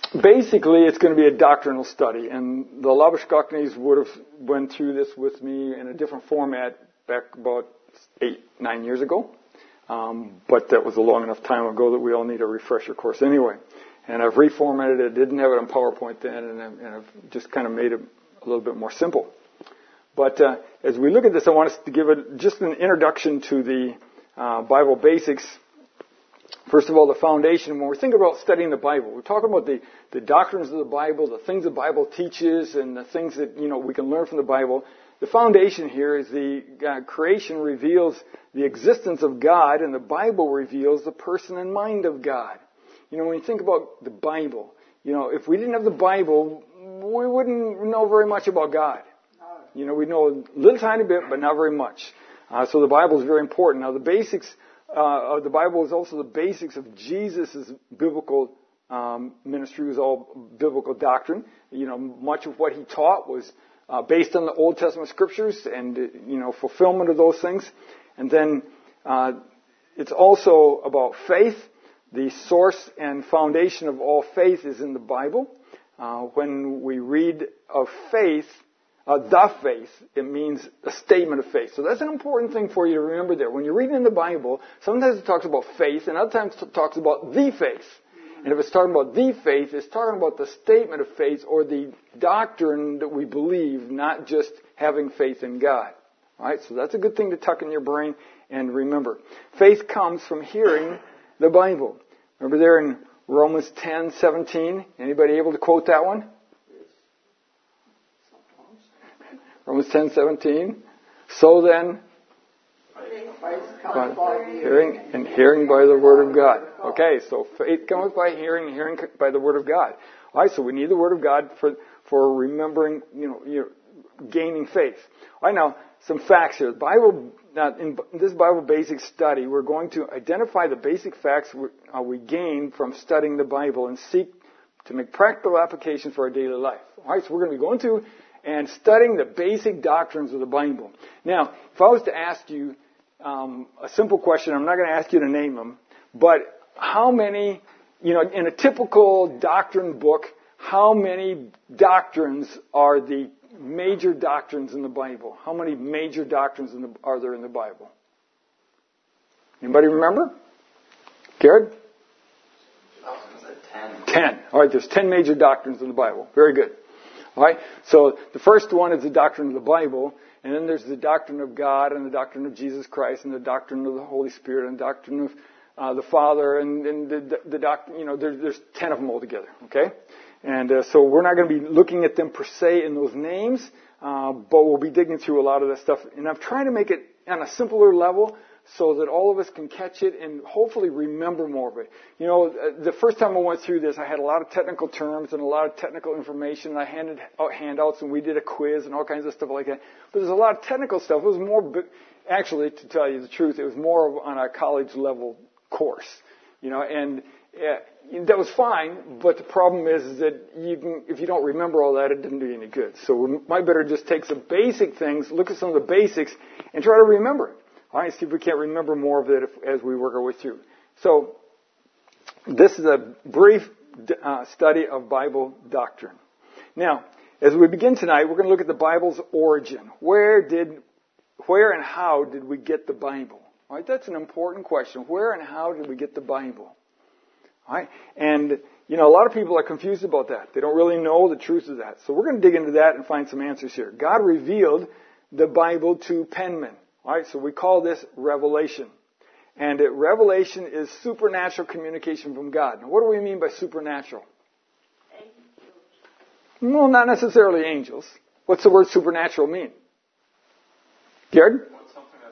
Basically, it's going to be a doctrinal study, and the Labashkaknis would have went through this with me in a different format back about 8-9 years ago. But that was a long enough time ago that we all need a refresher course anyway. And I've reformatted it. Didn't have it on PowerPoint then, and I've just kind of made it a little bit more simple. But as we look at this, I want us to give it just an introduction to the Bible basics. First of all, the foundation. When we're thinking about studying the Bible, we're talking about the doctrines of the Bible, the things the Bible teaches, and the things that we can learn from the Bible. The foundation here is the creation reveals the existence of God, and the Bible reveals the person and mind of God. When you think about the Bible, if we didn't have the Bible, we wouldn't know very much about God. We know a little tiny bit, but not very much. So the Bible is very important. Now, the basics of the Bible is also the basics of Jesus' biblical ministry. Was all biblical doctrine. Much of what he taught was based on the Old Testament scriptures and, fulfillment of those things. And then it's also about faith. The source and foundation of all faith is in the Bible. When we read of faith, the faith, it means a statement of faith. So that's an important thing for you to remember there. When you're reading in the Bible, sometimes it talks about faith, and other times it talks about the faith. And if it's talking about the faith, it's talking about the statement of faith or the doctrine that we believe, not just having faith in God. All right? So that's a good thing to tuck in your brain and remember. Faith comes from hearing the Bible. Remember there in Romans 10:17? Anybody able to quote that one? Romans 10:17. So then, hearing and hearing by the Word of God. Okay, so faith comes by hearing and hearing by the Word of God. All right, so we need the Word of God for remembering, gaining faith. All right, now, some facts here. In this Bible basic study, we're going to identify the basic facts we gain from studying the Bible and seek to make practical application for our daily life. All right, so we're going to be going through and studying the basic doctrines of the Bible. Now, if I was to ask you a simple question, I'm not going to ask you to name them, but how many, in a typical doctrine book, how many doctrines are the major doctrines in the Bible? How many major doctrines are there in the Bible? Anybody remember? Garrett? 10. All right, there's 10 major doctrines in the Bible. Very good. All right, so the first one is the doctrine of the Bible, and then there's the doctrine of God, and the doctrine of Jesus Christ, and the doctrine of the Holy Spirit, and the doctrine of the Father, and the doctrine. There's 10 of them altogether. Okay, and so we're not going to be looking at them per se in those names, but we'll be digging through a lot of that stuff, and I'm trying to make it on a simpler level, so that all of us can catch it and hopefully remember more of it. The first time I went through this, I had a lot of technical terms and a lot of technical information. I handed out handouts and we did a quiz and all kinds of stuff like that. But there's a lot of technical stuff. It was more, actually, to tell you the truth, it was more on a college level course. And that was fine, but the problem is that if you don't remember all that, it doesn't do you any good. So we might better just take some basic things, look at some of the basics, and try to remember it. All right, see if we can't remember more of it as we work our way through. So, this is a brief study of Bible doctrine. Now, as we begin tonight, we're going to look at the Bible's origin. Where and how did we get the Bible? All right, that's an important question. Where and how did we get the Bible? All right, and a lot of people are confused about that. They don't really know the truth of that. So we're going to dig into that and find some answers here. God revealed the Bible to penmen. All right, so we call this revelation. And revelation is supernatural communication from God. Now, what do we mean by supernatural? Angels. No, not necessarily angels. What's the word supernatural mean? Garrett? Something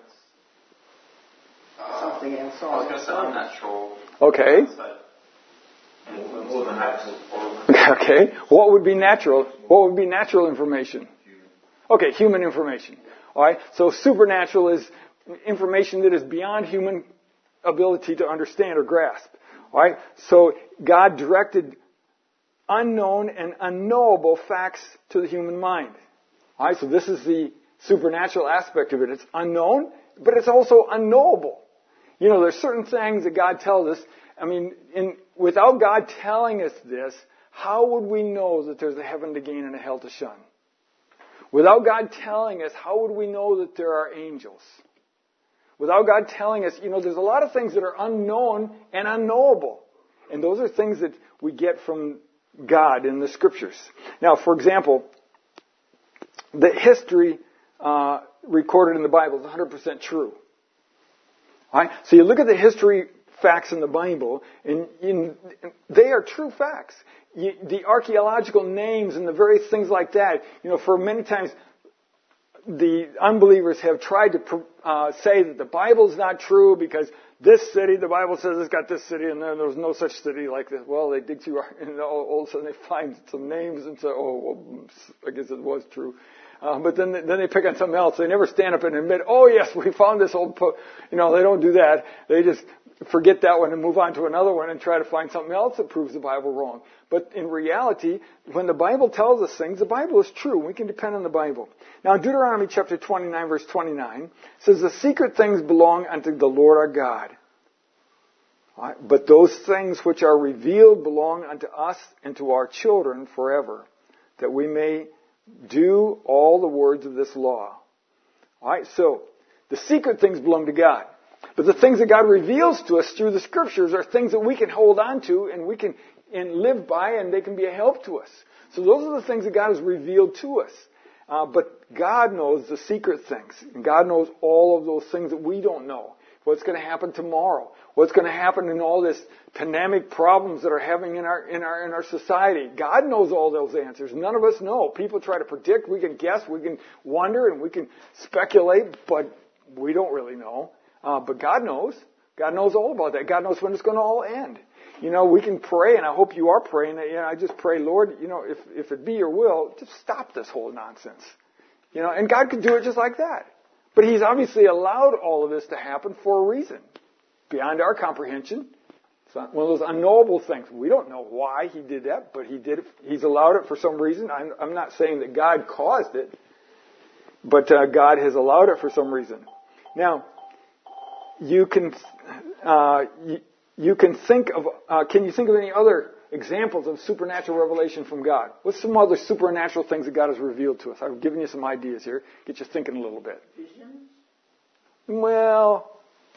else. I was going to say unnatural. Okay. Okay. What would be natural? What would be natural information? Okay, human information. All right, so supernatural is information that is beyond human ability to understand or grasp. All right, so God directed unknown and unknowable facts to the human mind. All right, so this is the supernatural aspect of it. It's unknown, but it's also unknowable. There's certain things that God tells us. I mean, without God telling us this, how would we know that there's a heaven to gain and a hell to shun? Without God telling us, how would we know that there are angels? Without God telling us, there's a lot of things that are unknown and unknowable. And those are things that we get from God in the Scriptures. Now, for example, the history recorded in the Bible is 100% true. All right? So you look at the history facts in the Bible, and they are true facts. The archaeological names and the various things like that, for many times the unbelievers have tried to say that the Bible's not true because this city, the Bible says it's got this city, and then there's no such city like this. Well, they dig through, and all of a sudden they find some names and say, oh, well, I guess it was true. But then they pick on something else. They never stand up and admit, oh yes, we found this old, they don't do that. They just forget that one and move on to another one and try to find something else that proves the Bible wrong. But in reality, when the Bible tells us things, the Bible is true. We can depend on the Bible. Now in Deuteronomy chapter 29 verse 29, it says, the secret things belong unto the Lord our God. All right? But those things which are revealed belong unto us and to our children forever, that we may do all the words of this law. All right, so the secret things belong to God. But the things that God reveals to us through the Scriptures are things that we can hold on to and we can live by, and they can be a help to us. So those are the things that God has revealed to us. But God knows the secret things. And God knows all of those things that we don't know. What's going to happen tomorrow? What's going to happen in all this pandemic problems that are having in our society? God knows all those answers. None of us know. People try to predict. We can guess. We can wonder, and we can speculate, but we don't really know. But God knows. God knows all about that. God knows when it's going to all end. We can pray, and I hope you are praying. I just pray, Lord, if it be your will, just stop this whole nonsense. And God could do it just like that. But He's obviously allowed all of this to happen for a reason, beyond our comprehension. It's one of those unknowable things. We don't know why He did that, but He did it. He's allowed it for some reason. I'm not saying that God caused it, but God has allowed it for some reason. Now, you can think of. Can you think of any other examples of supernatural revelation from God? What's some other supernatural things that God has revealed to us? I've given you some ideas here. Get you thinking a little bit. Visions? Well,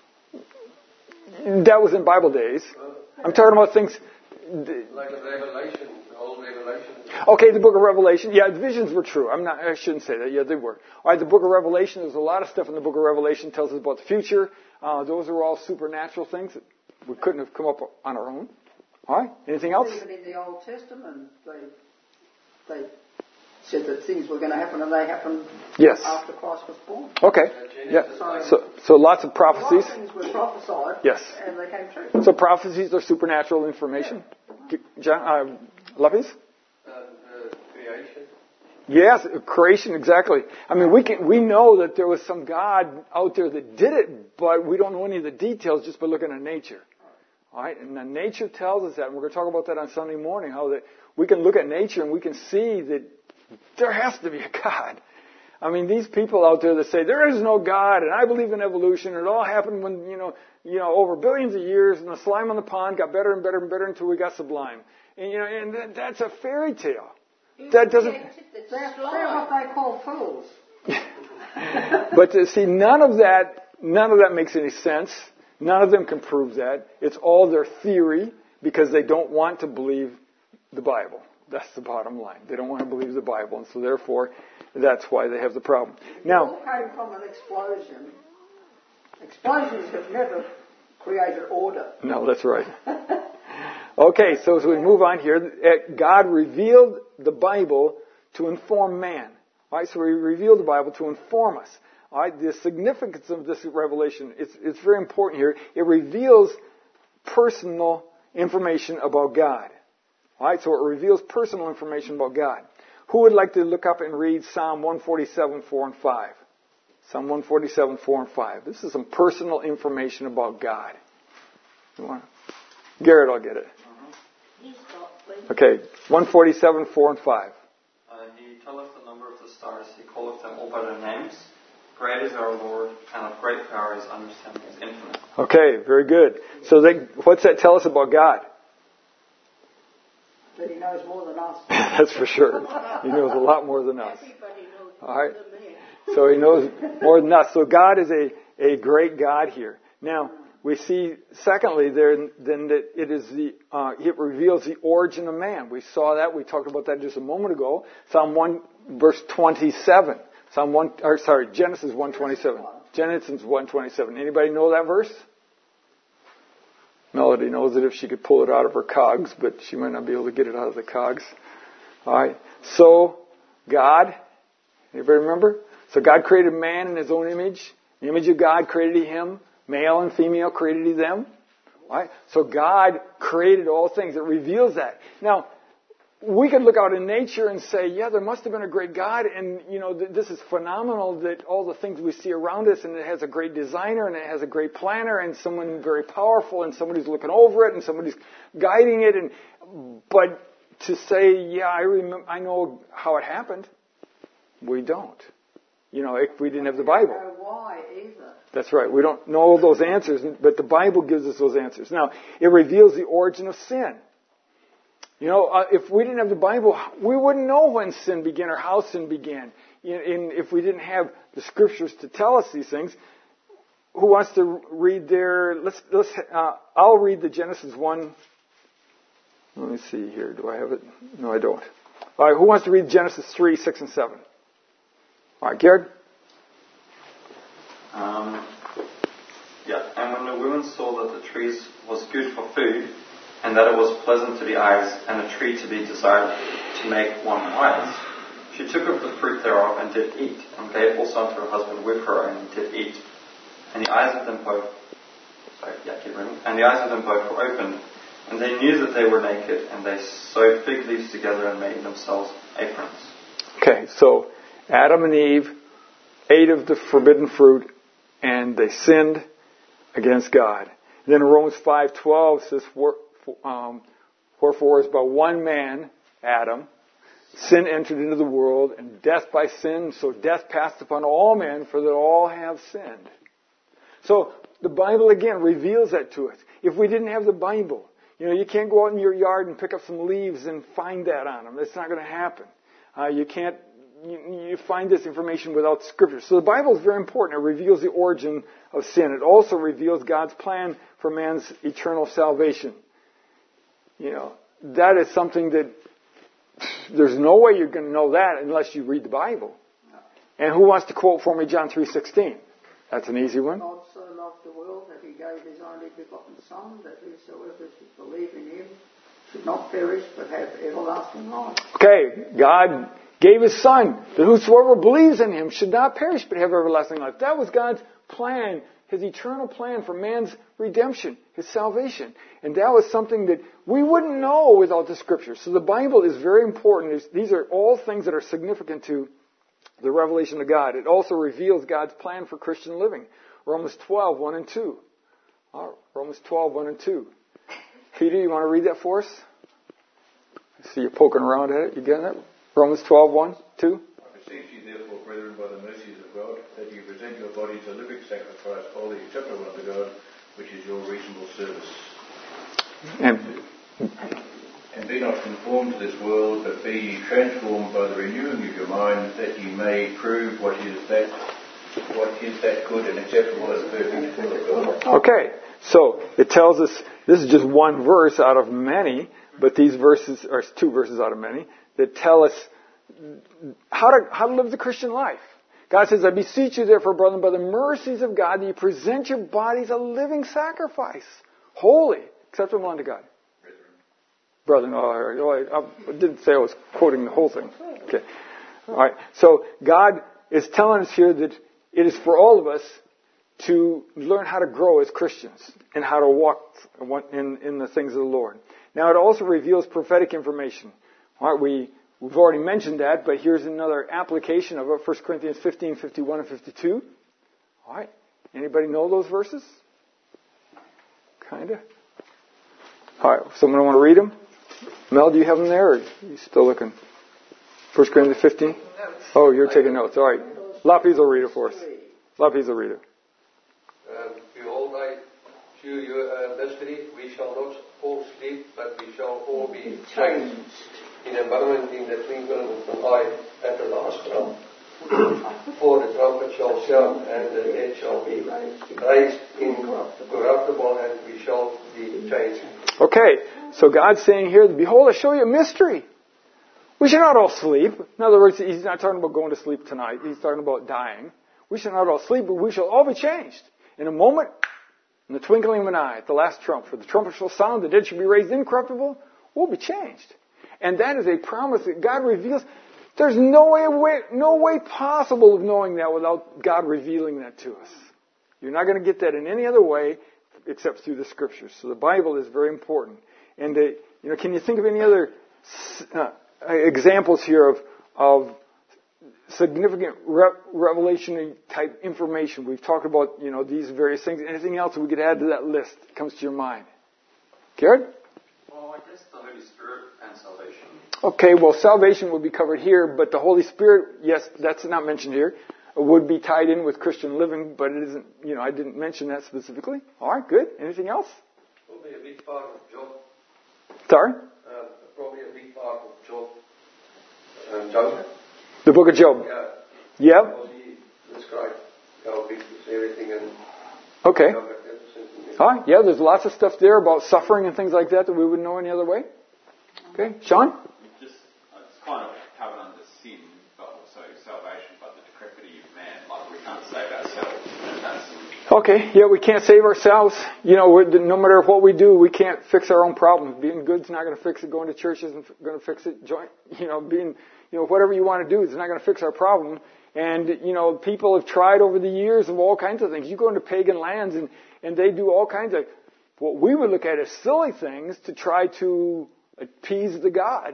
that was in Bible days. I'm talking about things. Like a Revelation, the old Revelation. Okay, the book of Revelation. Yeah, visions were true. I shouldn't say that. Yeah, they were. All right, the book of Revelation, there's a lot of stuff in the book of Revelation that tells us about the future. Those are all supernatural things that we couldn't have come up on our own. All right, anything else? Even in the Old Testament, they said that things were going to happen, and they happened after Christ was born. Okay, yeah. So lots of prophecies. A lot of things were prophesied, yes, and they came true. So prophecies are supernatural information. Yeah. John, Lapis? Creation. Yes, creation, exactly. I mean, we know that there was some God out there that did it, but we don't know any of the details just by looking at nature. All right, and nature tells us that, and we're going to talk about that on Sunday morning, how that we can look at nature and we can see that there has to be a God. I mean, these people out there that say there is no God, and I believe in evolution, and it all happened when, over billions of years, and the slime on the pond got better and better and better until we got sublime. And that's a fairy tale. That doesn't. They're what they call fools. But see, none of that makes any sense. None of them can prove that. It's all their theory because they don't want to believe the Bible. That's the bottom line. They don't want to believe the Bible, and so therefore, that's why they have the problem. Now, it all came from an explosion. Explosions have never created order. No, that's right. Okay, so as we move on here, God revealed the Bible to inform man. All right, so He revealed the Bible to inform us. All right, the significance of this revelation, it's very important here. It reveals personal information about God. All right, so it reveals personal information about God. Who would like to look up and read Psalm 147, 4 and 5? Psalm 147, 4 and 5. This is some personal information about God. You want? Garrett, I'll get it. Okay, 147, 4 and 5. He telleth the number of the stars. He calleth them all by their names. Great is our Lord, and of great power His understanding is infinite. Okay, very good. So what's that tell us about God? But he knows more than us. That's for sure. He knows a lot more than us. Everybody knows All right. more than me. So he knows more than us. So God is a great God here. Now, we see, secondly, then that it reveals the origin of man. We saw that. We talked about that just a moment ago. Psalm 1, verse 27. Genesis 1:27. Genesis 1:27. Anybody know that verse? Melody knows it if she could pull it out of her cogs, but she might not be able to get it out of the cogs. All right. So, God, anybody remember? So God created man in His own image. The image of God created He him. Male and female created He them. All right. So God created all things. It reveals that. Now, we could look out in nature and say, yeah, there must have been a great God, and, this is phenomenal that all the things we see around us, and it has a great designer, and it has a great planner, and someone very powerful, and somebody's looking over it, and somebody's guiding it, but to say, yeah, I know how it happened, we don't. If we didn't have the Bible. We don't know why either. That's right. We don't know those answers, but the Bible gives us those answers. Now, it reveals the origin of sin. If we didn't have the Bible, we wouldn't know when sin began or how sin began. If we didn't have the Scriptures to tell us these things, who wants to read their? I'll read the Genesis 1. Let me see here. Do I have it? No, I don't. All right. Who wants to read Genesis 3, 6, and 7? All right, Garrett. And when the woman saw that the tree was good for food, and that it was pleasant to the eyes, and a tree to be desired to make one wise, she took of the fruit thereof and did eat, and gave also unto her husband with her, and he did eat. And the eyes of them both, And the eyes of them both were opened, and they knew that they were naked, and they sewed fig leaves together and made themselves aprons. Okay, so Adam and Eve ate of the forbidden fruit, and they sinned against God. And then in Romans 5:12 says, wherefore as by one man, Adam, sin entered into the world, and death by sin, so death passed upon all men, for that all have sinned. So the Bible again reveals that to us. If we didn't have the Bible, you can't go out in your yard and pick up some leaves and find that on them. It's not going to happen. You find this information without Scripture. So the Bible is very important. It reveals the origin of sin. It also reveals God's plan for man's eternal salvation. That is something that there's no way you're going to know that unless you read the Bible. And who wants to quote for me John 3:16? That's an easy one. God so loved the world that He gave His only begotten Son, that whosoever should believe in Him should not perish but have everlasting life. Okay, God gave His Son, that whosoever believes in Him should not perish but have everlasting life. That was God's plan, His eternal plan for man's redemption, His salvation. And that was something that we wouldn't know without the Scriptures. So the Bible is very important. These are all things that are significant to the revelation of God. It also reveals God's plan for Christian living. Romans 12, 1 and 2. Romans 12, 1 and 2. Peter, you want to read that for us? I see you poking around at it. You getting it? Romans 12, 1, 2. I beseech you therefore, brethren, by the mercies of God, that you present your bodies a living sacrifice, holy, acceptable unto God, which is your reasonable service. And be not conformed to this world, but be ye transformed by the renewing of your mind, that ye may prove what is that good and acceptable and perfect will of God. Okay, so it tells us, this is just one verse out of many, but these verses are two verses out of many that tell us how to live the Christian life. God says, I beseech you therefore, brethren, by the mercies of God, that you present your bodies a living sacrifice, holy, acceptable unto God. Brethren, I didn't say I was quoting the whole thing. Okay. All right. So God is telling us here that it is for all of us to learn how to grow as Christians and how to walk in the things of the Lord. Now, it also reveals prophetic information. All right, we've already mentioned that, but here's another application of it, 1 Corinthians 15, 51, and 52. All right. Anybody know those verses? Kind of. All right. Someone want to read them? Mel, do you have them there, or are you still looking? 1 Corinthians 15? Oh, you're taking notes. All right. Lapis will read it for us. Lapis will read it. Behold, I shew you a mystery. We shall not all sleep, but we shall all be changed in a moment, in the twinkling of an eye, at the last trump. For the trumpet shall sound, and the dead shall be raised incorruptible, and we shall be changed. Okay, so God's saying here, behold, I show you a mystery. We should not all sleep. In other words, he's not talking about going to sleep tonight. He's talking about dying. We shall not all sleep, but we shall all be changed. In a moment, in the twinkling of an eye, at the last trump. For the trumpet shall sound, the dead shall be raised incorruptible. We'll be changed. And that is a promise that God reveals. There's no way possible of knowing that without God revealing that to us. You're not going to get that in any other way except through the Scriptures. So the Bible is very important. And can you think of any other examples here of significant revelation type information? We've talked about these various things. Anything else we could add to that list that comes to your mind? Garrett? Well, I guess the Holy Spirit and salvation. Okay, well, salvation would be covered here, but the Holy Spirit, yes, that's not mentioned here, would be tied in with Christian living, but it isn't, I didn't mention that specifically. All right, good. Anything else? Probably a big part of Job. Sorry? Probably a big part of Job. Job. The book of Job? Yeah. Because he described how big was everything and... Okay. All right, yeah, there's lots of stuff there about suffering and things like that we wouldn't know any other way. Okay, Sean? It's kind of covered under sin, but also salvation, but the decrepity of man. Like, we can't save ourselves. And that's okay, yeah, we can't save ourselves. No matter what we do, we can't fix our own problems. Being good's not going to fix it. Going to church isn't going to fix it. Whatever you want to do is not going to fix our problem. And, people have tried over the years of all kinds of things. You go into pagan lands and they do all kinds of what we would look at as silly things to try to appease the gods.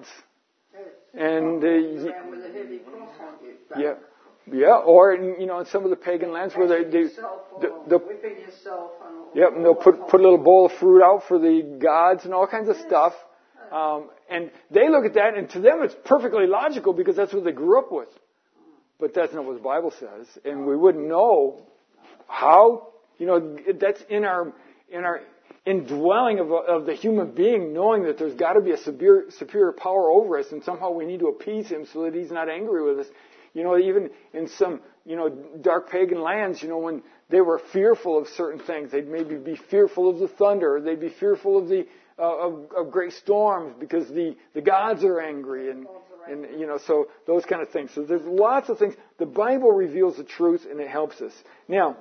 And with a heavy cross on you. Yeah, or in some of the pagan lands where they whipping yourself and they'll put a little bowl of fruit out for the gods and all kinds of stuff. And they look at that, and to them it's perfectly logical because that's what they grew up with. But that's not what the Bible says, and we wouldn't know how. That's in our indwelling of the human being, knowing that there's got to be a superior power over us, and somehow we need to appease him so that he's not angry with us. Even in some dark pagan lands, when they were fearful of certain things, they'd maybe be fearful of the thunder, or they'd be fearful of the of great storms because the gods are angry, and so those kind of things. So there's lots of things. The Bible reveals the truth, and it helps us. Now,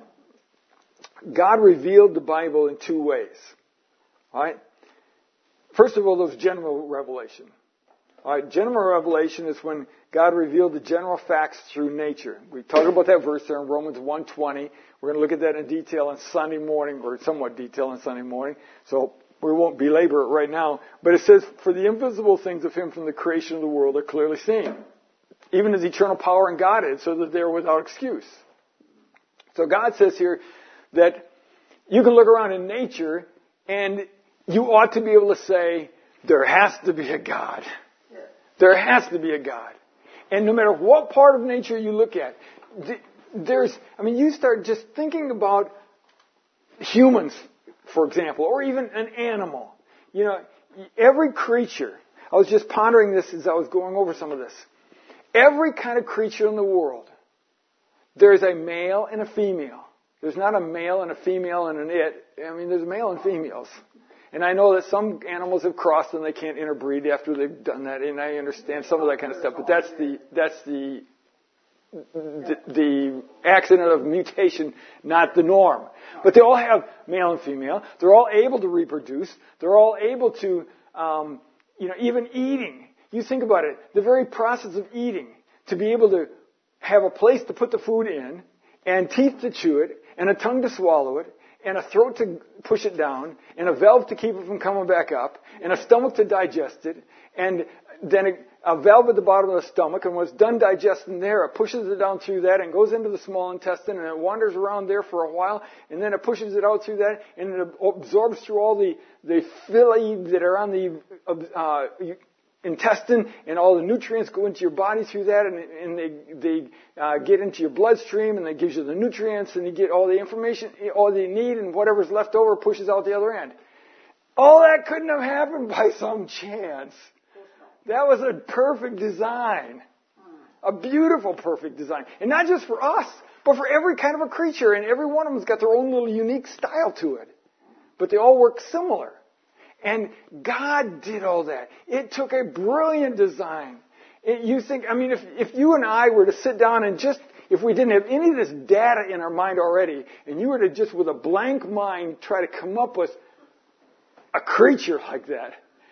God revealed the Bible in two ways. All right? First of all, there's general revelation. All right, general revelation is when God revealed the general facts through nature. We talk about that verse there in Romans 1:20. We're going to look at that in detail on Sunday morning, or somewhat detail on Sunday morning. So we won't belabor it right now. But it says, for the invisible things of him from the creation of the world are clearly seen, even his eternal power and Godhead, so that they're without excuse. So God says here that you can look around in nature and you ought to be able to say, there has to be a God. There has to be a God. And no matter what part of nature you look at, you start just thinking about humans, for example, or even an animal. Every creature, I was just pondering this as I was going over some of this. Every kind of creature in the world, there's a male and a female. There's not a male and a female and an it. There's male and females. And I know that some animals have crossed and they can't interbreed after they've done that, and I understand some of that kind of stuff. But that's the accident of mutation, not the norm. But they all have male and female. They're all able to reproduce. They're all able to, even eating. You think about it, the very process of eating, to be able to have a place to put the food in, and teeth to chew it, and a tongue to swallow it, and a throat to push it down, and a valve to keep it from coming back up, and a stomach to digest it, and then a valve at the bottom of the stomach, and when it's done digesting there, it pushes it down through that and goes into the small intestine, and it wanders around there for a while, and then it pushes it out through that, and it absorbs through all the villi that are on the intestine, and all the nutrients go into your body through that, and they get into your bloodstream, and that gives you the nutrients, and you get all the information, all that you need, and whatever's left over pushes out the other end. All that couldn't have happened by some chance. That was a perfect design. A beautiful, perfect design. And not just for us, but for every kind of a creature. And every one of them's got their own little unique style to it. But they all work similar. And God did all that. It took a brilliant design. You think, I mean, if you and I were to sit down and just, if we didn't have any of this data in our mind already, and you were to just with a blank mind try to come up with a creature like that,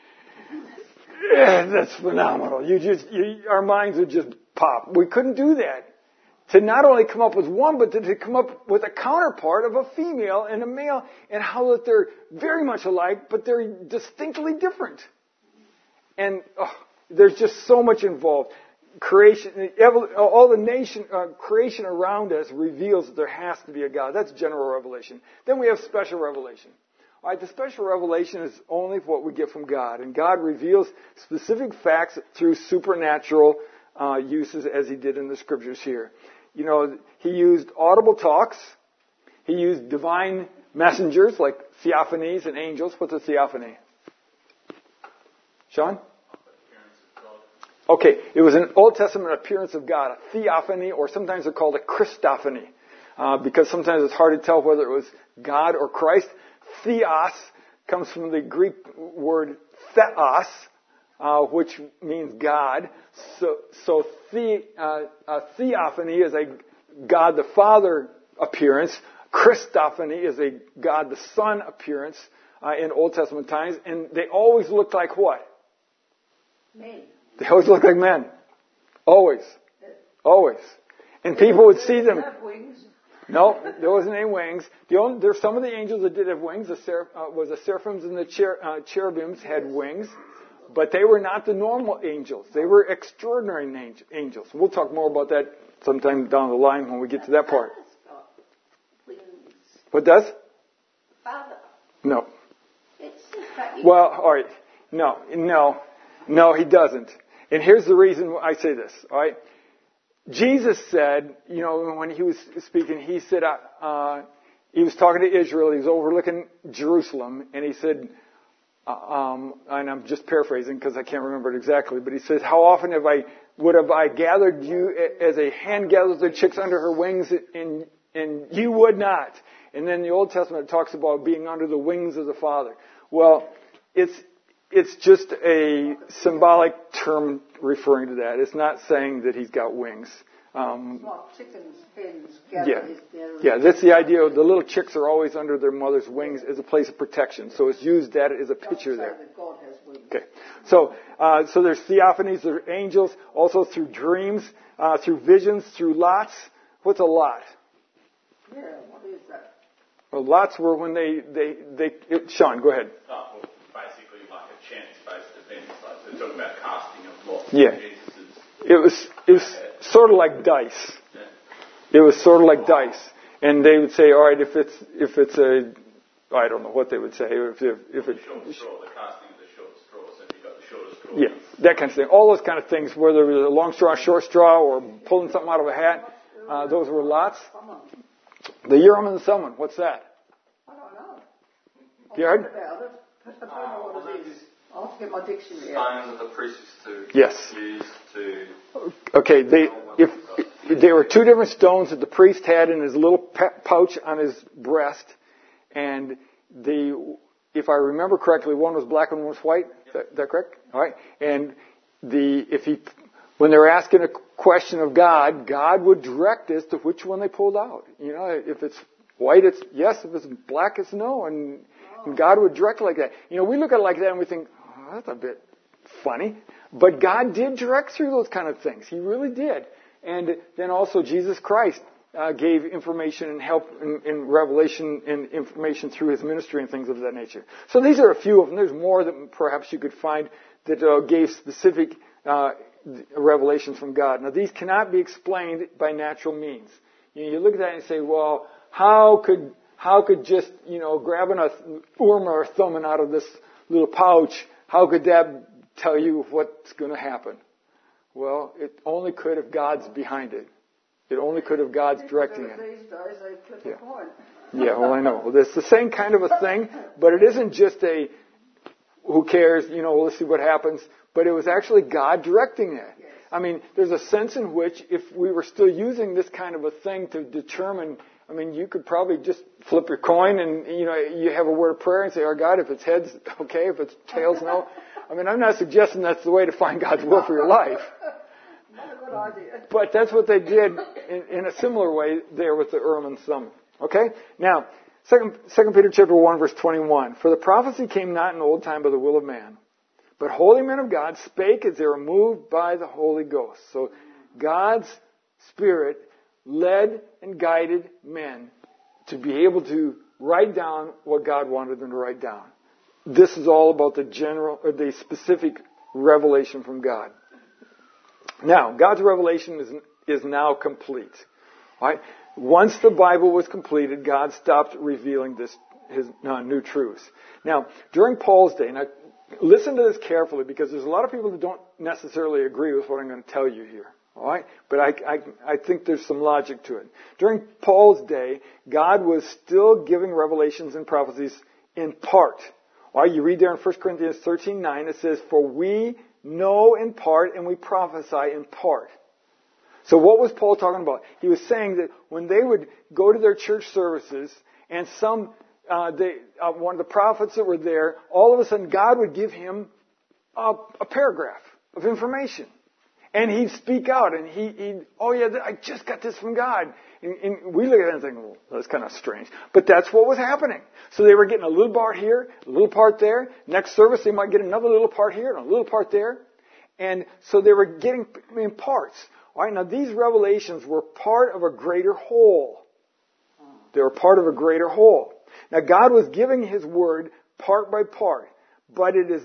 that's phenomenal. Our minds would just pop. We couldn't do that. To not only come up with one, but to come up with a counterpart of a female and a male, and how that they're very much alike, but they're distinctly different. And there's just so much involved. Creation, all the creation around us reveals that there has to be a God. That's general revelation. Then we have special revelation. All right, the special revelation is only what we get from God, and God reveals specific facts through supernatural uses, as He did in the Scriptures here. You know, He used audible talks. He used divine messengers like theophanies and angels. What's a theophany? Sean? Okay, it was an Old Testament appearance of God, a theophany, or sometimes they're called a Christophany, because sometimes it's hard to tell whether it was God or Christ. Theos comes from the Greek word theos, which means God. So a theophany is a God the Father appearance. Christophany is a God the Son appearance in Old Testament times, and they always looked like what? Men. They always looked like men. Always. Always. And people would see them. Have wings. No, there wasn't any wings. There's some of the angels that did have wings. The seraphims and the cherubims had wings. But they were not the normal angels. They were extraordinary angels. We'll talk more about that sometime down the line when we get to that part. What does? Father. No. It's that Well, all right. No, he doesn't. And here's the reason I say this. All right. Jesus said, you know, when he was speaking, he said, he was talking to Israel. He was overlooking Jerusalem, and he said, and I'm just paraphrasing because I can't remember it exactly, but he says, how often would I gathered you as a hen gathers the chicks under her wings, and you would not. And then the Old Testament talks about being under the wings of the Father. Well, it's just a symbolic term referring to that. It's not saying that he's got wings. It's like chickens, hens, gathers. Yeah, that's the idea. The little chicks are always under their mother's wings as a place of protection. So it's used that as a picture there. That God has wings. Okay. So there's theophanies, there are angels, also through dreams, through visions, through lots. What's a lot? Yeah, what is that? Well, lots were when Sean, go ahead. Well, basically like a chance-based event. Like they're talking about casting of lots. Yeah. It was sort of like dice. It was sort of like dice. And they would say, all right, if it's a, I don't know what they would say. If short straw, the casting of the short straw. So if you've got the shortest straw. Yeah, that kind of thing. All those kind of things, whether it was a long straw, short straw, or pulling something out of a hat, those were lots. The Urim and the Thummim, what's that? I don't know. You heard? About it. I don't know what it is. I'll have to get my dictionary Stones that the priest used to Yes. use to... Okay, if there were two different stones that the priest had in his little pouch on his breast, and if I remember correctly, one was black and one was white. Is that correct? All right. And when they were asking a question of God, God would direct as to which one they pulled out. You know, if it's white, it's yes. If it's black, it's no. And God would direct like that. You know, we look at it like that and we think, oh, that's a bit funny. But God did direct through those kind of things. He really did. And then also Jesus Christ gave information and help in revelation and information through His ministry and things of that nature. So these are a few of them. There's more that perhaps you could find that gave specific revelations from God. Now these cannot be explained by natural means. You look at that and say, well, how could just, grabbing a Urim or a Thummim out of this little pouch, how could that tell you what's going to happen? Well, it only could if God's behind it. It only could if God's directing it. These days, they flip a coin. Yeah, well, I know. Well, it's the same kind of a thing, but it isn't just a who cares? Let's see what happens. But it was actually God directing it. I mean, there's a sense in which if we were still using this kind of a thing to determine, you could probably just flip your coin and, you have a word of prayer and say, oh God, if it's heads, okay, if it's tails, no. I'm not suggesting that's the way to find God's will for your life. Not a good idea. But that's what they did in a similar way there with the Urim and Thummim. Okay? Now, 2 Peter chapter 1, verse 21. For the prophecy came not in old time by the will of man, but holy men of God spake as they were moved by the Holy Ghost. So God's Spirit led and guided men to be able to write down what God wanted them to write down. This is all about the specific revelation from God. Now, God's revelation is now complete. Right? Once the Bible was completed, God stopped revealing his new truths. Now, during Paul's day, now listen to this carefully because there's a lot of people that don't necessarily agree with what I'm going to tell you here. All right? But I think there's some logic to it. During Paul's day, God was still giving revelations and prophecies in part. All right? You read there in 1 Corinthians 13:9, it says, for we know in part and we prophesy in part. So what was Paul talking about? He was saying that when they would go to their church services and one of the prophets that were there, all of a sudden God would give him a paragraph of information. And he'd speak out and I just got this from God. And we look at it and think, well, that's kind of strange. But that's what was happening. So they were getting a little part here, a little part there. Next service they might get another little part here and a little part there. And so they were getting in parts. All right, now these revelations were part of a greater whole. They were part of a greater whole. Now God was giving His Word part by part, but it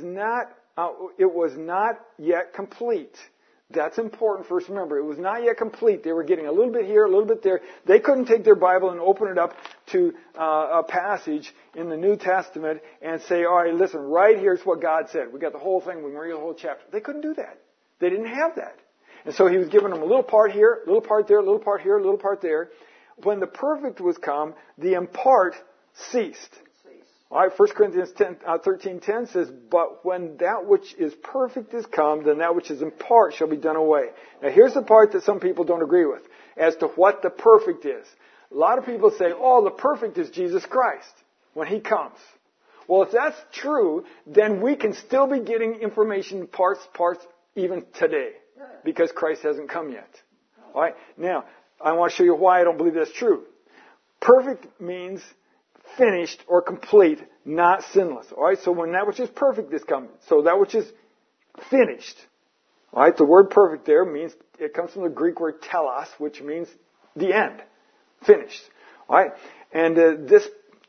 was not yet complete. That's important for us to remember. It was not yet complete. They were getting a little bit here, a little bit there. They couldn't take their Bible and open it up to a passage in the New Testament and say, all right, listen, right here's what God said. We got the whole thing. We can read the whole chapter. They couldn't do that. They didn't have that. And so He was giving them a little part here, a little part there, a little part here, a little part there. When the perfect was come, the in part ceased. All right, 1 Corinthians 13:10 says, but when that which is perfect is come, then that which is in part shall be done away. Now here's the part that some people don't agree with as to what the perfect is. A lot of people say, oh, the perfect is Jesus Christ when He comes. Well, if that's true, then we can still be getting information parts even today because Christ hasn't come yet. All right, now I want to show you why I don't believe that's true. Perfect means finished or complete, not sinless. All right, so when that which is perfect is come, so that which is finished. All right, the word perfect there means, it comes from the Greek word telos, which means the end, finished. All right, and this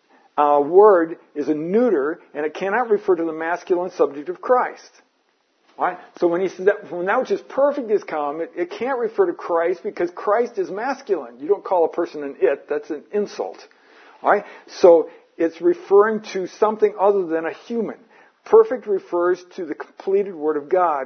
word is a neuter, and it cannot refer to the masculine subject of Christ. All right, so when he says that when that which is perfect is come, it can't refer to Christ because Christ is masculine. You don't call a person an it; that's an insult. All right? So it's referring to something other than a human. Perfect refers to the completed Word of God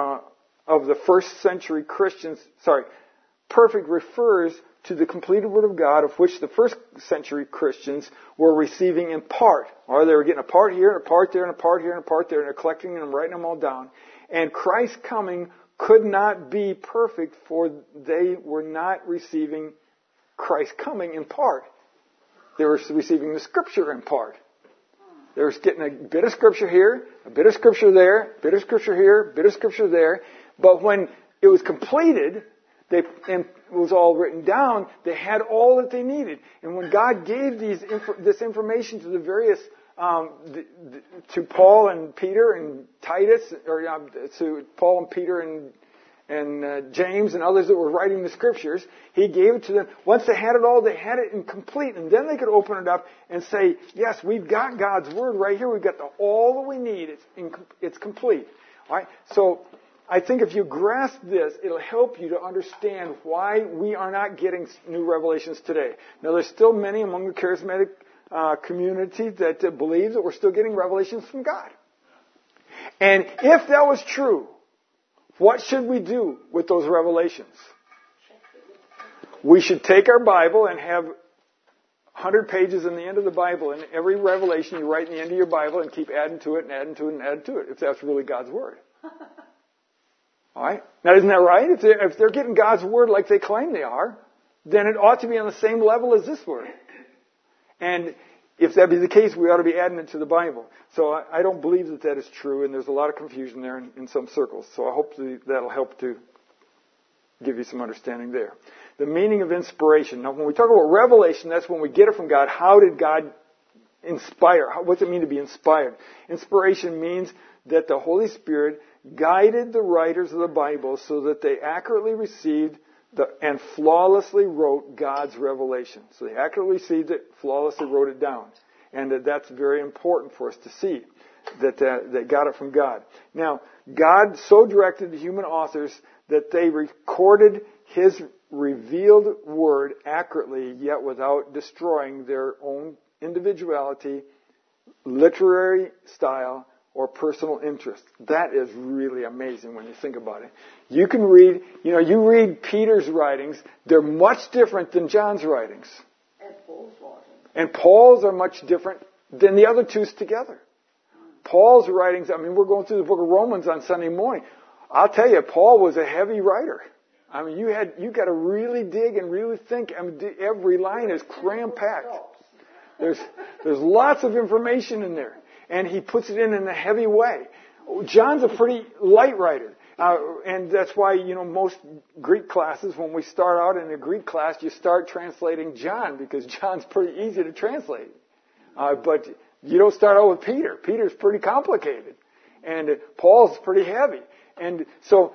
of the first century Christians. Perfect refers to the completed Word of God of which the first century Christians were receiving in part. Or they were getting a part here, and a part there, and a part here, and a part there, and they're collecting them and writing them all down. And Christ's coming could not be perfect, for they were not receiving Christ's coming in part. They were receiving the Scripture in part. They were getting a bit of Scripture here, a bit of Scripture there, a bit of Scripture here, a bit of Scripture there. But when it was completed, and it was all written down, they had all that they needed. And when God gave this information to the various, to Paul and Peter and Titus, or to Paul and Peter and James and others that were writing the Scriptures, He gave it to them. Once they had it all, they had it in complete. And then they could open it up and say, yes, we've got God's Word right here. We've got all that we need. It's complete. All right? So I think if you grasp this, it'll help you to understand why we are not getting new revelations today. Now, there's still many among the charismatic community that believe that we're still getting revelations from God. And if that was true, what should we do with those revelations? We should take our Bible and have 100 pages in the end of the Bible, and every revelation you write in the end of your Bible and keep adding to it and adding to it and adding to it, if that's really God's Word. All right? Now, isn't that right? If they're getting God's Word like they claim they are, then it ought to be on the same level as this Word. And if that be the case, we ought to be adding it to the Bible. So I don't believe that is true, and there's a lot of confusion there in some circles. So I hope that'll help to give you some understanding there. The meaning of inspiration. Now, when we talk about revelation, that's when we get it from God. How did God inspire? What's it mean to be inspired? Inspiration means that the Holy Spirit guided the writers of the Bible so that they accurately received and flawlessly wrote God's revelation. So they accurately received it, flawlessly wrote it down. And that's very important for us to see, that they got it from God. Now, God so directed the human authors that they recorded His revealed Word accurately, yet without destroying their own individuality, literary style, or personal interest. That is really amazing when you think about it. You can read, you read Peter's writings, they're much different than John's writings. And Paul's writings. And Paul's are much different than the other two's together. Paul's writings, we're going through the book of Romans on Sunday morning. I'll tell you, Paul was a heavy writer. You got to really dig and really think. Every line is cram-packed. There's lots of information in there. And he puts it in a heavy way. John's a pretty light writer. And that's why, most Greek classes, when we start out in a Greek class, you start translating John, because John's pretty easy to translate. But you don't start out with Peter. Peter's pretty complicated. And Paul's pretty heavy. And so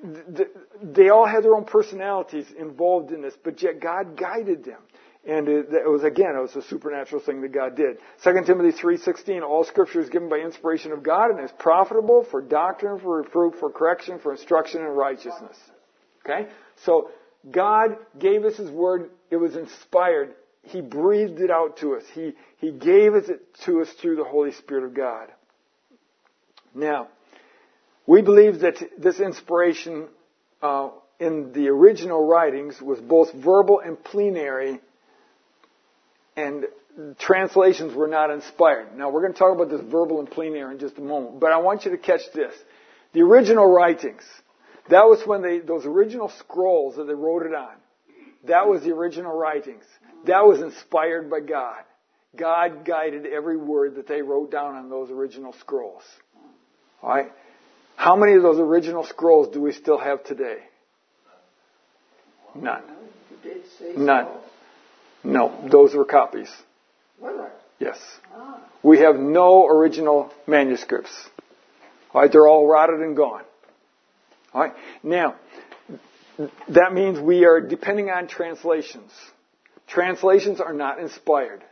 they all had their own personalities involved in this, but yet God guided them. And it was a supernatural thing that God did. 2 Timothy 3:16, all Scripture is given by inspiration of God and is profitable for doctrine, for reproof, for correction, for instruction in righteousness. Okay? So God gave us His Word. It was inspired. He breathed it out to us. He gave it to us through the Holy Spirit of God. Now, we believe that this inspiration in the original writings was both verbal and plenary, and translations were not inspired. Now, we're going to talk about this verbal and plenary in just a moment, but I want you to catch this. The original writings, that was when those original scrolls that they wrote it on, that was the original writings. That was inspired by God. God guided every word that they wrote down on those original scrolls. All right? How many of those original scrolls do we still have today? None. None. No, those were copies. Were they? Yes. We have no original manuscripts. All right, they're all rotted and gone. All right. Now, that means we are depending on translations. Translations are not inspired.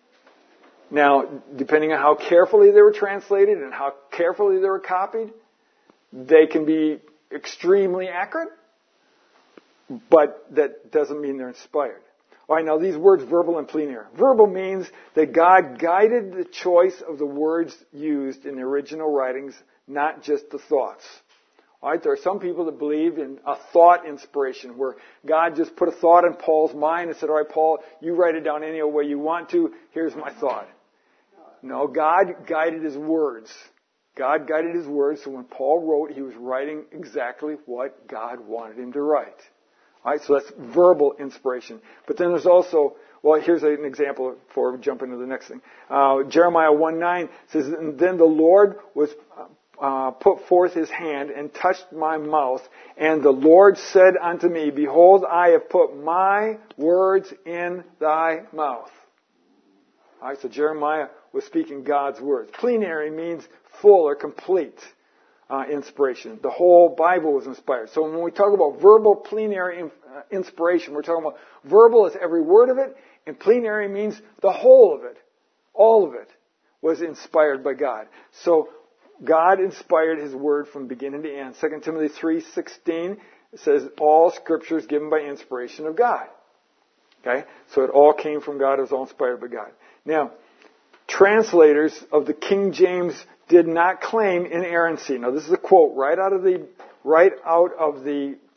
Now, depending on how carefully they were translated and how carefully they were copied, they can be extremely accurate, but that doesn't mean they're inspired. All right, now these words, verbal and plenary. Verbal means that God guided the choice of the words used in the original writings, not just the thoughts. All right, there are some people that believe in a thought inspiration, where God just put a thought in Paul's mind and said, all right, Paul, you write it down any way you want to. Here's my thought. No, God guided His words. God guided His words, so when Paul wrote, he was writing exactly what God wanted him to write. All right, so that's verbal inspiration. But then there's also, here's an example before we jump into the next thing. Jeremiah 1:9 says, and then the Lord was put forth His hand and touched my mouth, and the Lord said unto me, behold, I have put my words in thy mouth. All right, so Jeremiah was speaking God's words. Plenary means full or complete inspiration. The whole Bible was inspired. So when we talk about verbal plenary inspiration, we're talking about verbal is every word of it, and plenary means the whole of it. All of it was inspired by God. So God inspired His Word from beginning to end. 2 Timothy 3:16 says all Scripture is given by inspiration of God. Okay? So it all came from God. It was all inspired by God. Now, translators of the King James did not claim inerrancy. Now, this is a quote right out of the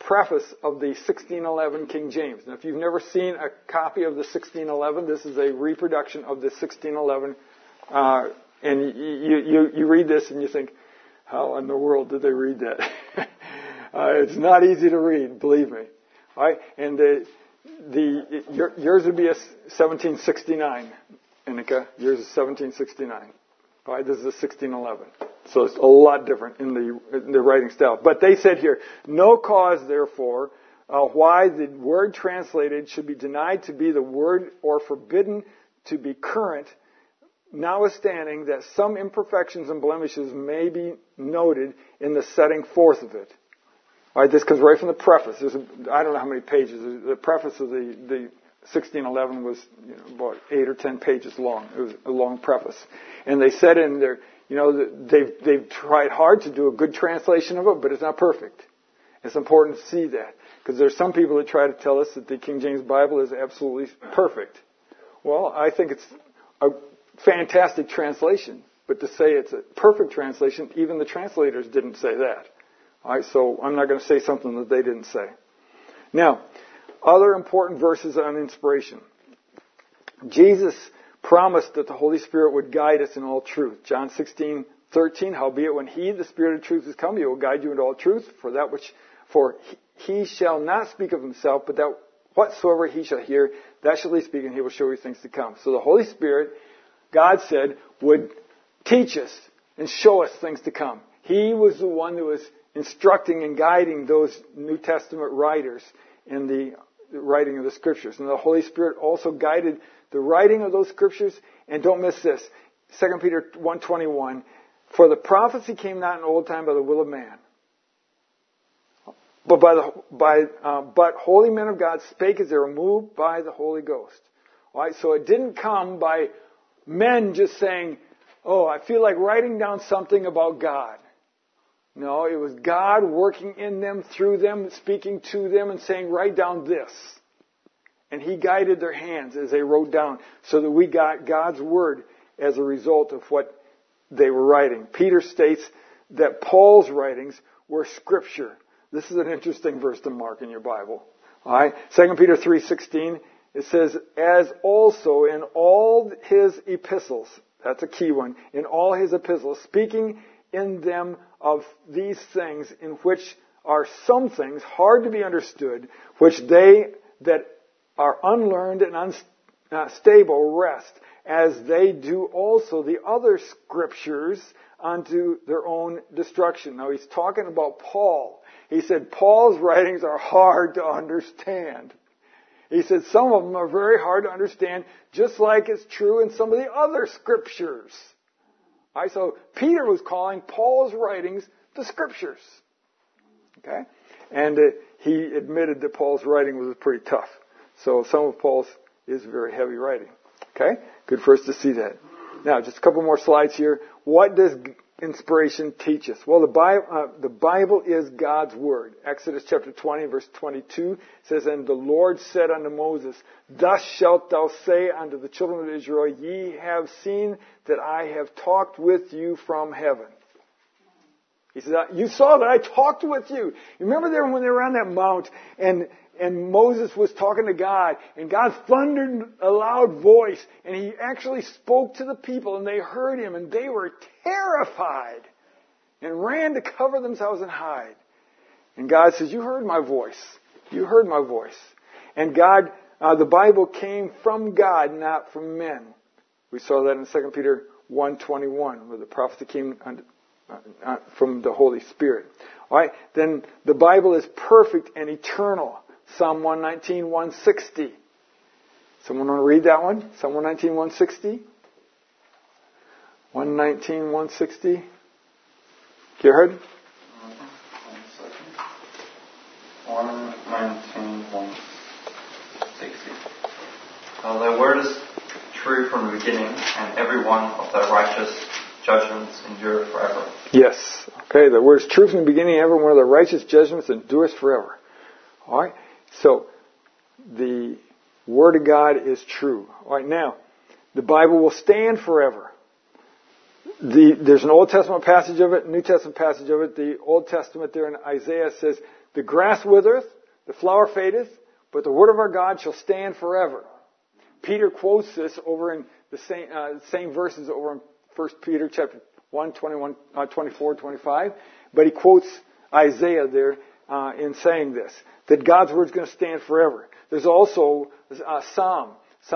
preface of the 1611 King James. Now, if you've never seen a copy of the 1611, this is a reproduction of the 1611. And you read this and you think, how in the world did they read that? It's not easy to read, believe me. All right? And yours would be a 1769, Innika. Yours is 1769. All right? This is a 1611. So it's a lot different in the writing style. But they said here, no cause, therefore, why the word translated should be denied to be the word or forbidden to be current, notwithstanding that some imperfections and blemishes may be noted in the setting forth of it. All right, this comes right from the preface. I don't know how many pages. The preface of the 1611 was about 8 or 10 pages long. It was a long preface. And they said in there, they've tried hard to do a good translation of it, but it's not perfect. It's important to see that, because there's some people that try to tell us that the King James Bible is absolutely perfect. Well, I think it's a fantastic translation, but to say it's a perfect translation, even the translators didn't say that. All right, so I'm not going to say something that they didn't say. Now, other important verses on inspiration. Jesus promised that the Holy Spirit would guide us in all truth. John 16:13, howbeit when He, the Spirit of truth, is come, He will guide you into all truth, for He shall not speak of Himself, but that whatsoever He shall hear, that shall He speak, and He will show you things to come. So the Holy Spirit, God said, would teach us and show us things to come. He was the one that was instructing and guiding those New Testament writers in the writing of the Scriptures. And the Holy Spirit also guided the writing of those Scriptures. And don't miss this, 2 Peter 1:21, for the prophecy came not in old time by the will of man, but holy men of God spake as they were moved by the Holy Ghost. All right, so it didn't come by men just saying, oh, I feel like writing down something about God. No, it was God working in them, through them, speaking to them and saying, write down this. And He guided their hands as they wrote down so that we got God's Word as a result of what they were writing. Peter states that Paul's writings were Scripture. This is an interesting verse to mark in your Bible. All right, 2 Peter 3:16, it says, as also in all his epistles, that's a key one, in all his epistles, speaking in them of these things, in which are some things hard to be understood, which they that are unlearned and unstable rest, as they do also the other Scriptures unto their own destruction. Now he's talking about Paul. He said Paul's writings are hard to understand. He said some of them are very hard to understand, just like it's true in some of the other Scriptures. All right, so Peter was calling Paul's writings the Scriptures. Okay? And he admitted that Paul's writing was pretty tough. So some of Paul's is very heavy writing. Okay? Good for us to see that. Now, just a couple more slides here. What does inspiration teach us? Well, the Bible is God's Word. Exodus chapter 20, verse 22 says, and the Lord said unto Moses, thus shalt thou say unto the children of Israel, ye have seen that I have talked with you from heaven. He said, you saw that I talked with you. You remember there when they were on that mount and Moses was talking to God, and God thundered a loud voice, and He actually spoke to the people, and they heard Him, and they were terrified and ran to cover themselves and hide. And God says, you heard my voice. You heard my voice. And God, the Bible came from God, not from men. We saw that in 2 Peter 1:21, where the prophecy came from the Holy Spirit. All right, then the Bible is perfect and eternal. Psalm 119, 160. Someone want to read that one? Psalm 119, 160? 119, 160. Gerhard? 119, 160. Thy word is true from the beginning, and every one of thy righteous judgments endure forever. Yes. Okay, the word is true from the beginning, every one of the righteous judgments endures forever. All right? So, the Word of God is true. All right, now, the Bible will stand forever. There's an Old Testament passage of it, New Testament passage of it. The Old Testament there in Isaiah says, The grass withereth, the flower fadeth, but the word of our God shall stand forever. Peter quotes this over in the same verses over in 1 Peter chapter 1, 21, 24, 25. But he quotes Isaiah there in saying this, that God's word is going to stand forever. There's also Psalm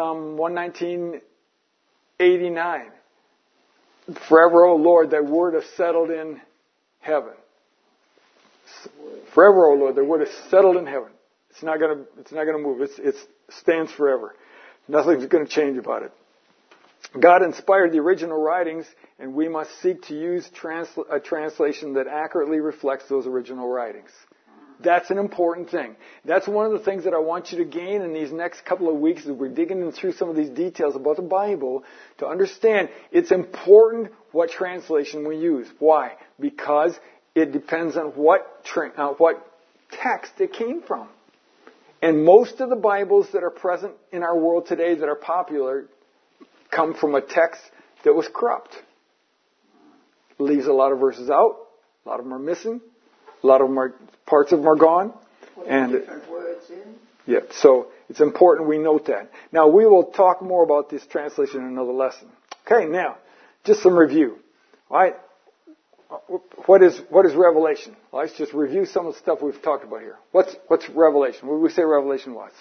119:89. Forever, O Lord, thy word is settled in heaven. Forever, O Lord, thy word is settled in heaven. It's not going to move. It stands forever. Nothing's going to change about it. God inspired the original writings, and we must seek to use a translation that accurately reflects those original writings. That's an important thing. That's one of the things that I want you to gain in these next couple of weeks as we're digging through some of these details about the Bible to understand it's important what translation we use. Why? Because it depends on what text it came from. And most of the Bibles that are present in our world today that are popular come from a text that was corrupt. Leaves a lot of verses out. A lot of them are missing. A lot of them are, parts of them are gone. And different words in. Yeah, so it's important we note that. Now, we will talk more about this translation in another lesson. Okay, now, just some review. All right. What is Revelation? Well, let's just review some of the stuff we've talked about here. What's Revelation? What do we say Revelation was?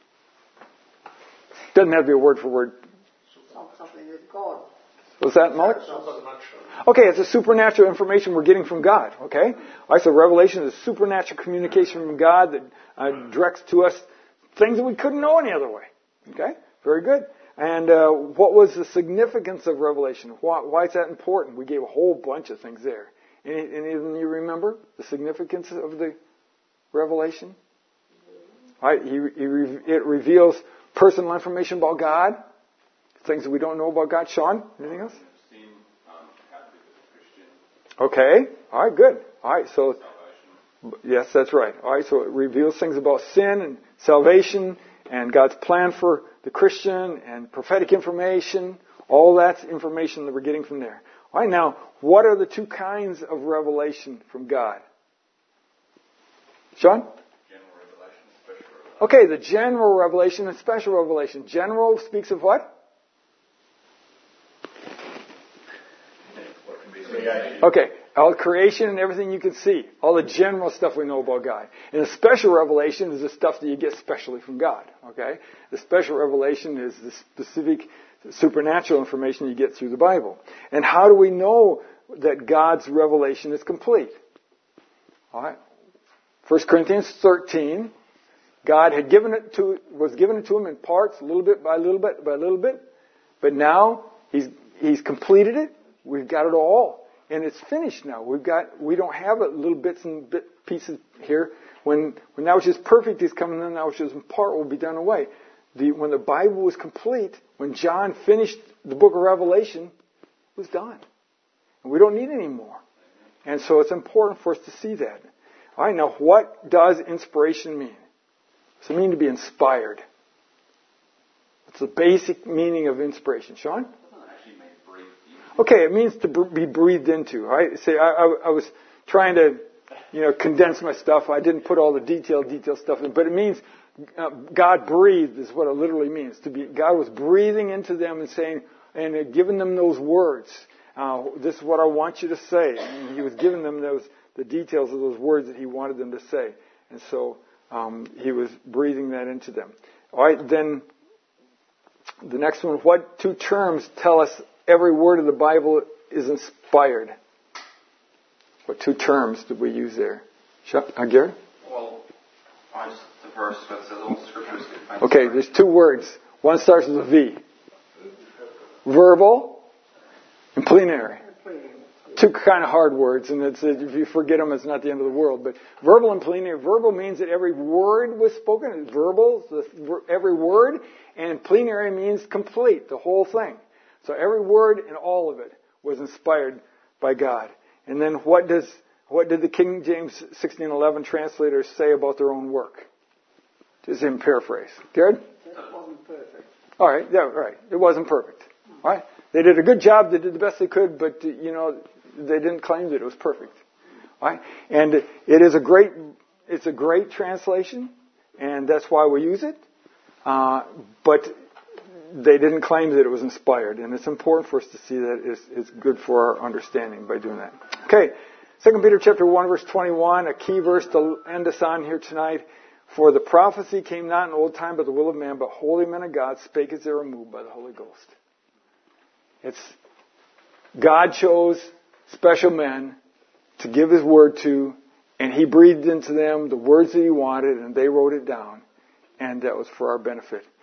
Doesn't have to be a word for word. Something that God. Was that Mike? Okay, it's a supernatural information we're getting from God. Okay? All right, so Revelation is a supernatural communication from God that directs to us things that we couldn't know any other way. Okay? Very good. And what was the significance of Revelation? Why is that important? We gave a whole bunch of things there. Any of them you remember? The significance of the Revelation? All right, it reveals personal information about God. Things that we don't know about God. Sean, anything else? Okay. All right, good. All right, so, yes, that's right. All right, so it reveals things about sin and salvation and God's plan for the Christian and prophetic information. All that's information that we're getting from there. All right, now, what are the two kinds of revelation from God? Sean? General revelation, special revelation. Okay, the general revelation and special revelation. General speaks of what? Okay, all creation and everything you can see. All the general stuff we know about God. And the special revelation is the stuff that you get specially from God. Okay? The special revelation is the specific supernatural information you get through the Bible. And how do we know that God's revelation is complete? All right. 1 Corinthians 13. God was given it to him in parts, little bit by little bit by little bit. But now he's completed it. We've got it all. And it's finished now. We don't have little bits and pieces here. When that which is perfect is coming, then that which is in part will be done away. When the Bible was complete, when John finished the book of Revelation, it was done. And we don't need any more. And so it's important for us to see that. All right, now what does inspiration mean? Does it mean to be inspired? What's the basic meaning of inspiration? Sean? Okay, it means to be breathed into. Right? See, I was trying to, condense my stuff. I didn't put all the detailed stuff in, but it means God breathed is what it literally means. God was breathing into them and saying, and giving them those words. This is what I want you to say. And he was giving them the details of those words that he wanted them to say, and so he was breathing that into them. All right, then the next one. What two terms tell us every word of the Bible is inspired? What two terms did we use there? Gary? Well, the verse that says all scriptures contain. Okay, there's two words. One starts with a V. Verbal and plenary. Two kind of hard words, and if you forget them, it's not the end of the world. But verbal and plenary. Verbal means that every word was spoken. It's verbal, every word, and plenary means complete, the whole thing. So every word and all of it was inspired by God. And then what did the King James 1611 translators say about their own work? Just in paraphrase. Garrett? It wasn't perfect. All right, yeah, right. It wasn't perfect. All right. They did a good job. They did the best they could, but they didn't claim that it was perfect. All right. And it is a great it's a great translation, and that's why we use it. But they didn't claim that it was inspired, and it's important for us to see that it's good for our understanding by doing that. Okay, 2 Peter chapter 1, verse 21, a key verse to end us on here tonight. For the prophecy came not in old time by the will of man, but holy men of God spake as they were moved by the Holy Ghost. It's God chose special men to give His word to, and He breathed into them the words that He wanted, and they wrote it down, and that was for our benefit.